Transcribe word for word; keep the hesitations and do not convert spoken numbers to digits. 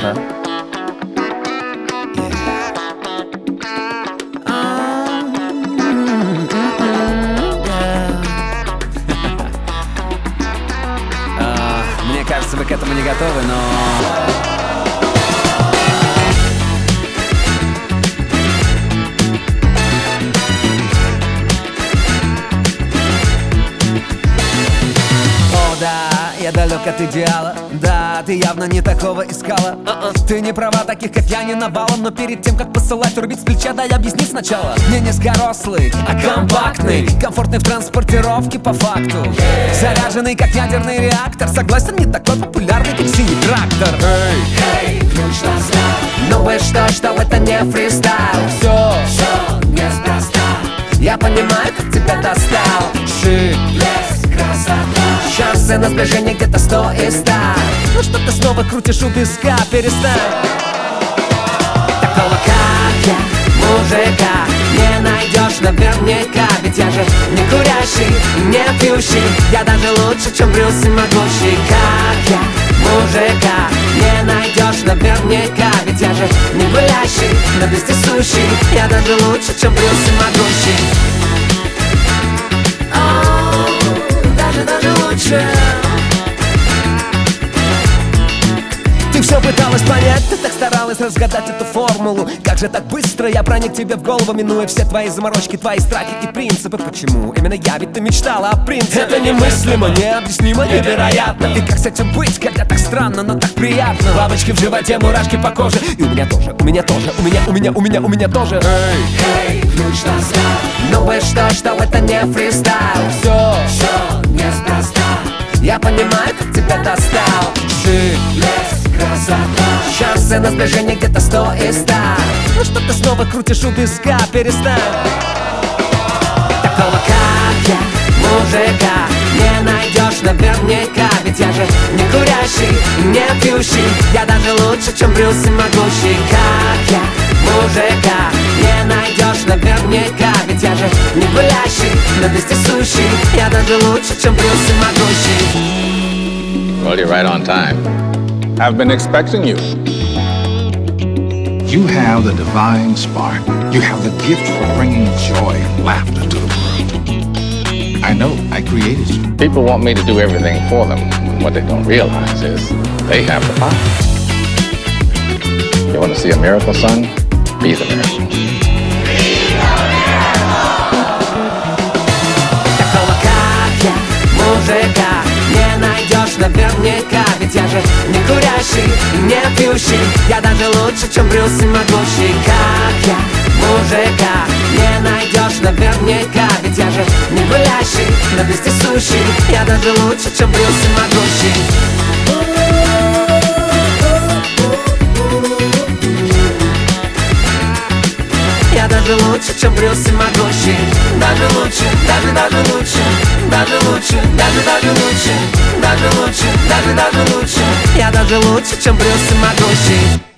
Huh? Мне кажется, вы к этому не готовы, но... О, да, я далек от идеала. Да, ты явно не такого искала. uh-uh. Ты не права, таких как я не навалом. Но перед тем, как посылать рубить с плеча, дай объясни сначала. Не низкорослый, а компактный, комфортный в транспортировке по факту, заряженный как ядерный реактор. Согласен, не такой популярный, как синий трактор. Эй, ключ достал. Ну вы что, что это не фристайл? Все, все неспроста. Я понимаю, как тебя достал. Шик, Блеск, красота. шансы на сближение где-то сто из ста. Ну что ты снова крутишь у виска, перестань. Такого как я, мужика, не найдешь наверняка. Ведь я же не курящий, не пьющий. Я даже лучше, чем Брюс и могущий. Как я, мужика, не найдешь наверняка. Ведь я же не гулящий, но вездесущий. Я даже лучше, чем Брюс и могущий. О, даже, даже лучше. Ты все пыталась понять, ты так старалась разгадать эту формулу. Как же так быстро я проник тебе в голову, минуя все твои заморочки, твои страхи и принципы. Почему именно я, ведь ты мечтала о принципе? Это немыслимо, необъяснимо, невероятно. И как с этим быть, когда так странно, но так приятно? Бабочки в животе, мурашки по коже. И у меня тоже, у меня тоже, у меня, у меня, у меня, у меня тоже. Эй, ключ достал. Ну вы что, что это не фристайл? Все, все неспроста. Я понимаю, как тебя достал. Шик, Блеск, красота. шансы на сближение где-то сто из ста. Ну что ты снова крутишь у виска, перестань. Такого как я, мужика, не найдешь наверняка. Ведь я же не курящий, не пьющий. Я даже лучше, чем Брюс и могущий. Как я, мужика, не найдешь наверняка. Ведь я же не гулящий, но вездесущий. Я даже лучше, чем Брюс и могущий. Well, you're right on time. I've been expecting you. You have the divine spark. You have the gift for bringing joy and laughter to the world. I know, I created you. People want me to do everything for them. What they don't realize is they have the power. You want to see a miracle, son? Be the miracle. Такого как я, мужика, не найдешь наверняка. Ведь я же не курящий, не пьющий. Я даже лучше, чем Брюс и могущий. Как я, мужика, не найдешь наверняка. Ведь я же не гулящий, но вездесущий. Я даже лучше, чем Брюс и могущий. Я даже лучше, чем Брюс и могущий. Даже лучше, даже, даже лучше. Даже лучше, даже, даже лучше. Даже лучше, даже, даже лучше. Я даже лучше, чем Брюс и могущий.